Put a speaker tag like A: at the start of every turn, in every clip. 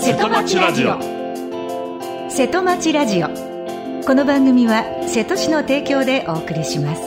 A: 瀬戸町ラジオ。
B: 瀬戸町ラジオ。この番組は瀬戸市の提供でお送りします。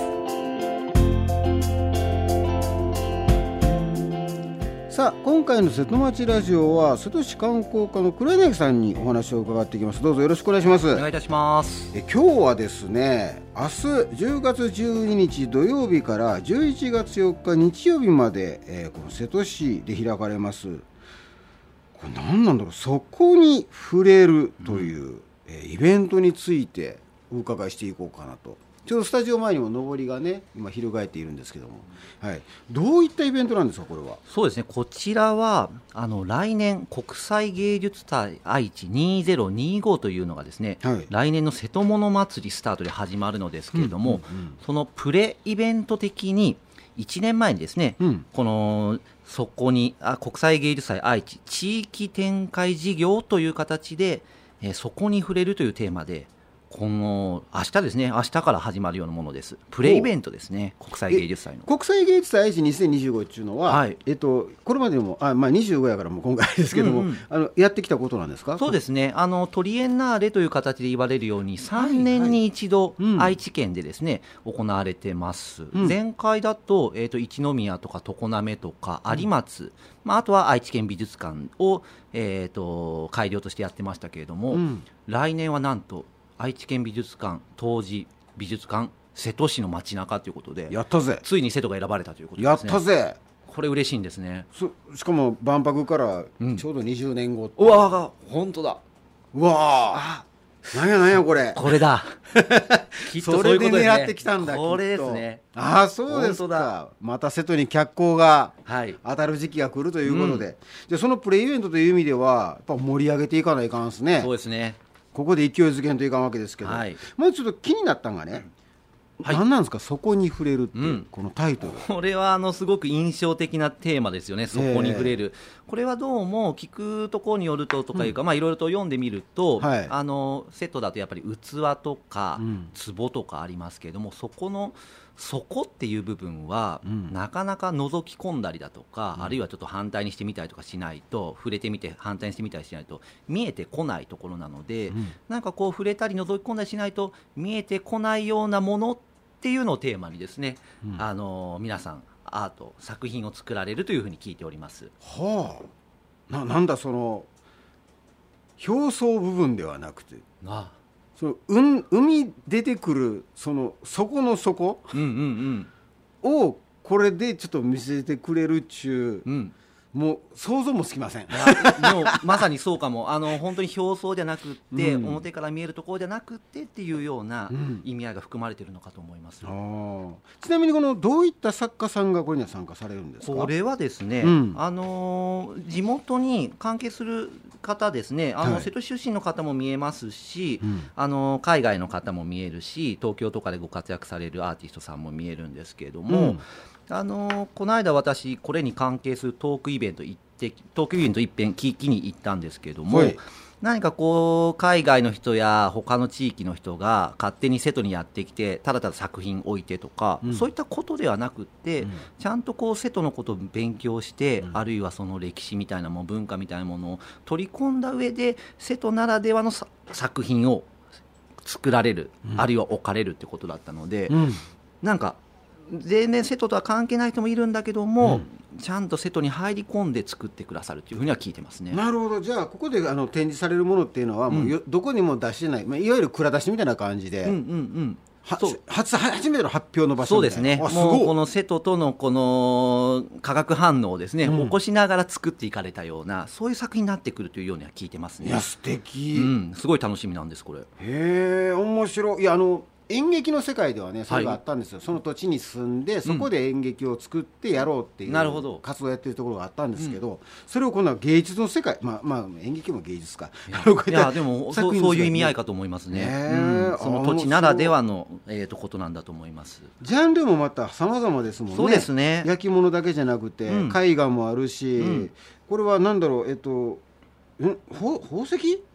C: さあ、今回の瀬戸町ラジオは瀬戸市観光課の黒柳さんにお話を伺っていきます。どうぞよろしくお願いします。
D: お願いいたします。
C: 今日はですね、明日10月12日土曜日から11月4日日曜日まで、この瀬戸市で開かれます、これ何なんだろう、そこに触れるという、イベントについてお伺いしていこうかなと。ちょうどスタジオ前にも上りがね今翻っているんですけども、はい、どういったイベントなんですかこれは。
D: そうですね、こちらは来年国際芸術祭愛知2025というのがですね、はい、来年の瀬戸物祭りスタートで始まるのですけれども、そのプレイベント的に1年前にですね、そこに国際芸術祭愛知地域展開事業という形で、そこに触れるというテーマでこの明日ですね、明日から始まるようなものです。プレイベントですね、国際芸術祭の。
C: 国際芸術祭愛知2025っていうのは、はい、これまでも25やからもう今回ですけども、やってきたことなんですか。
D: そうですね、トリエンナーレという形で言われるように3年に一度愛知県でですね、行われてます。前回だと、一宮とか常滑とか有松、あとは愛知県美術館を、会場としてやってましたけれども、来年はなんと愛知県美術館、東寺美術館、瀬戸市の街中ということで、
C: やったぜ。
D: ついに瀬戸が選ばれたということですね。
C: やったぜ。
D: これ嬉しいんですね。
C: しかも万博からちょうど20年後、
D: うわー、本当だ。
C: うわー、なんやこれ。
D: これだ。きっとそういうことですね。
C: それで狙ってきたんだ。
D: これですね。
C: ああ、そうですか。また瀬戸に脚光が当たる時期が来るということで、でそのプレイベントという意味ではやっぱ盛り上げていかないかんですね。
D: そうですね。
C: ここで勢いづけんといかんわけですけど、まずちょっと気になったのがね、何なんですか、そこに触れるって、このタイトル。
D: これはすごく印象的なテーマですよね。そこに触れる、これはどうも聞くところによるととかいうか、いろいろと読んでみると、セットだとやっぱり器とか壺とかありますけれども、そこの底っていう部分は、なかなか覗き込んだりだとか、あるいはちょっと反対にしてみたりとかしないと、触れてみて反対にしてみたりしないと見えてこないところなので、なんかこう触れたり覗き込んだりしないと見えてこないようなものっていうのをテーマにですね、皆さんアート作品を作られるというふうに聞いております。
C: なんだその表層部分ではなくて、その海出てくるそこの底をこれでちょっと見せてくれるっちゅう、もう想像もつきません。
D: もうまさにそうかも。本当に表層じゃなくって、表から見えるところじゃなくてっていうような意味合いが含まれているのかと思います。
C: ちなみにどういった作家さんがこれには参加されるんですか。
D: これはですね、地元に関係する方ですね、瀬戸市出身の方も見えますし、海外の方も見えるし、東京とかでご活躍されるアーティストさんも見えるんですけれども、この間私これに関係するトークイベント一遍聞きに行ったんですけれども、何かこう海外の人や他の地域の人が勝手に瀬戸にやってきてただただ作品置いてとか、そういったことではなくって、ちゃんとこう瀬戸のことを勉強して、あるいはその歴史みたいなもの、文化みたいなものを取り込んだ上で瀬戸ならではの作品を作られる、あるいは置かれるってことだったので、なんか全然瀬戸とは関係ない人もいるんだけども、ちゃんと瀬戸に入り込んで作ってくださるというふうには聞いてますね。
C: なるほど。じゃあここで展示されるものっていうのはもうどこにも出してない、いわゆる蔵出しみたいな感じで、初めての発表の場所みたいな。そうですね。
D: もうこの瀬戸とのこの化学反応をですね、起こしながら作っていかれたような、そういう作品になってくるというようには聞いてますね。
C: いや素敵、
D: すごい楽しみなんですこれ。
C: へえ、面白い。いや演劇の世界ではねそれがあったんですよ、その土地に住んでそこで演劇を作ってやろうっていう活動をやってるところがあったんですけど、それを今度は芸術の世界、演劇も芸術か、
D: いやでもそういう意味合いかと思いますね。その土地ならではの、ことなんだと思います。
C: ジャンルもまた様々ですもんね。
D: そうですね。
C: 焼き物だけじゃなくて、絵画もあるし、これは何だろう、宝石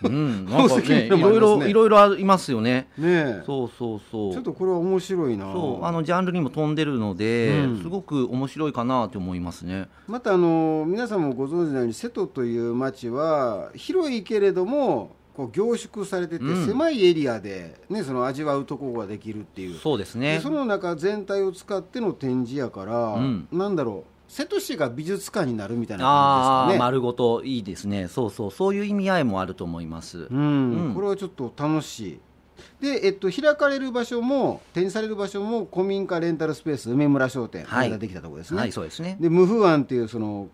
D: なんかね、いろいろありますよね。
C: ね、
D: そうそうそう。
C: ちょっとこれは面白いな。
D: そう、ジャンルにも飛んでるので、すごく面白いかなと思いますね。
C: また皆さんもご存知のように瀬戸という町は広いけれどもこう凝縮されてて、狭いエリアで、ね、その味わうところができるっていう。
D: そうですね。
C: その中全体を使っての展示やから、なんだろう、瀬戸市が美術館になるみたいな感じですかね。
D: 丸ごといいですね。そういう意味合いもあると思います。
C: これはちょっと楽しい。で、開かれる場所も展示される場所も古民家レンタルスペース梅村商店ができたところですね。
D: はい、そうですね。
C: で無風庵っていうその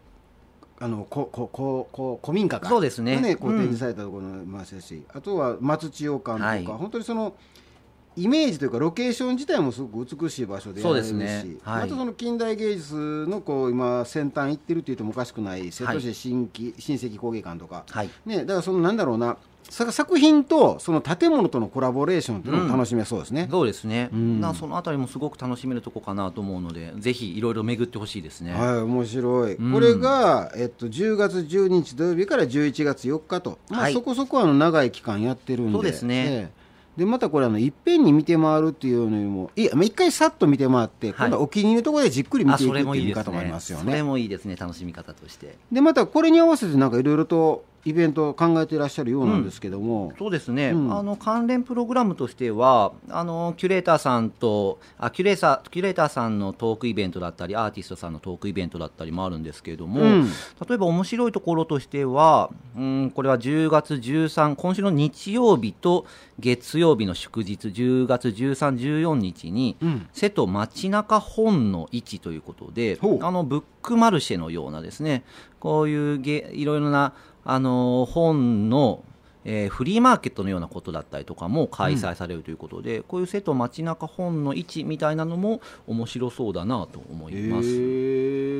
C: 古民家が
D: そうですね、
C: こう展示されたところもいますし、あとは松千代館とか、本当にそのイメージというかロケーション自体もすごく美しい場所でやられるし、またその近代芸術の今先端行ってるって言ってもおかしくない瀬戸市新石工芸館とか、だからそのなんだろうな、作品とその建物とのコラボレーションというのも楽しめそうですね。
D: そうですね。そのあたりもすごく楽しめるとこかなと思うので、ぜひいろいろ巡ってほしいですね。
C: はい、面白い。これが、10月12日土曜日から11月4日と、そこそこ長い期間やってるんで。
D: そうですね。
C: でまたこれいっぺんに見て回るっていうのにも一回さっと見て回って、今度はお気に入りのところでじっくり見ていくっていう見方もありますよね。
D: それもいいですね、楽しみ方として。
C: でまたこれに合わせていろいろとイベントを考えていらっしゃるようなんですけども、
D: そうですね、関連プログラムとしてはキュレーターさんとキュレーターさんのトークイベントだったりアーティストさんのトークイベントだったりもあるんですけれども、例えば面白いところとしては、これは10月13今週の日曜日と月曜日の祝日10月13、14日に、瀬戸街中本の市ということで、ブックマルシェのようなですね、こういういろいろな本の、フリーマーケットのようなことだったりとかも開催されるということで、こういう瀬戸街中本の市みたいなのも面白そうだなと思います。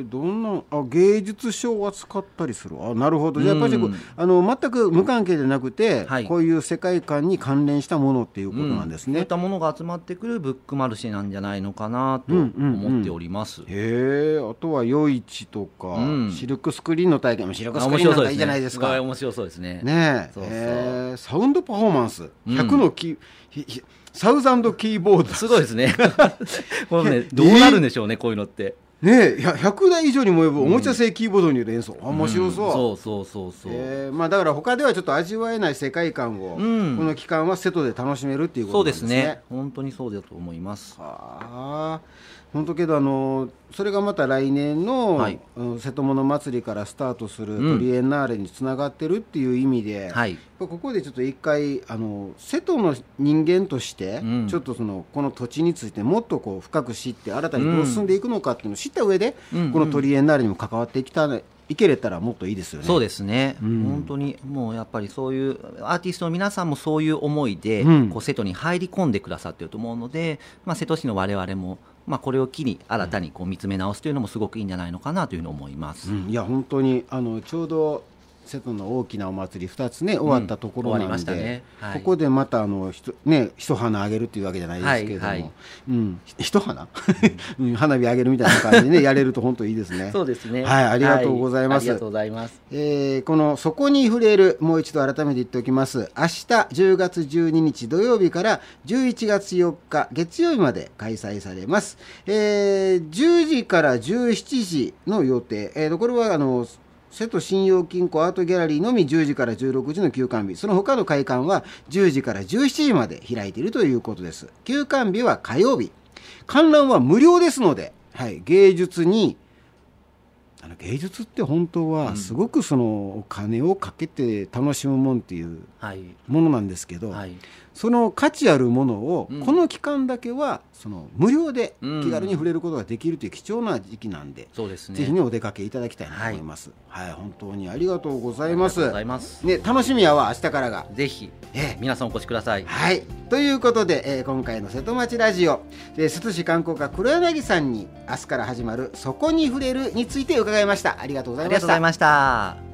C: どんな芸術書を扱ったりする。なるほど。じゃあやっぱり全く無関係でなくて、こういう世界観に関連したものっていうことなんですね。
D: そういったものが集まってくるブックマルシェなんじゃないのかなと思っております。
C: あとは夜市とか、シルクスクリーンの体験もシルクスクリーンなんかいいじゃないですか。
D: 面白そうですね。
C: サウンドパフォーマンス100のサウザンドキーボード、
D: すごいですね。これね、どうなるんでしょうね、こういうのって
C: ね。100台以上にも及ぶおもちゃ製キーボードによる演奏、面白そう。だから他ではちょっと味わえない世界観を、この期間は瀬戸で楽しめるっていうことなんですね。
D: そうですね、本当にそうだと思います。
C: 本当けどそれがまた来年の、瀬戸物祭りからスタートするトリエンナーレにつながってるっていう意味で、ここでちょっと一回瀬戸の人間として、ちょっとこの土地についてもっと深く知って新たにどう進んでいくのかっていうのを知った上で、このトリエンナーレにも関わっていけれたらもっといいですよね。
D: そうですね、本当にもうやっぱりそういうアーティストの皆さんもそういう思いで、瀬戸に入り込んでくださっていると思うので、瀬戸市の我々もこれを機に新たに見つめ直すというのもすごくいいんじゃないのかなというふうに思います。
C: いや本当にちょうど瀬戸の大きなお祭り2つね終わったところなんで、ここでまた一花あげるっていうわけじゃないですけれども、一花花火あげるみたいな感じでやれると本当いいですね。
D: そうですね。
C: ありがとうございます。
D: ありがとうございます。
C: このそこに触れる、もう一度改めて言っておきます。明日10月12日土曜日から11月4日月曜日まで開催されます。10時から17時の予定。これは瀬戸信用金庫アートギャラリーのみ10時から16時の休館日、その他の会館は10時から17時まで開いているということです。休館日は火曜日、観覧は無料ですので、芸術に芸術って本当はすごくお金をかけて楽しむもんっていうものなんですけど、その価値あるものをこの期間だけは無料で気軽に触れることができるという貴重な時期なんで、ぜひお出かけいただきたいなと思います。本当にありがとうございます。楽しみやわ、明日からが。
D: ぜひ皆さんお越しください。
C: ということで、今回の瀬戸町ラジオ、瀬戸市観光課黒柳さんに明日から始まるそこに触れるについて伺いました。ありがとうございました。
D: ありがとうございました。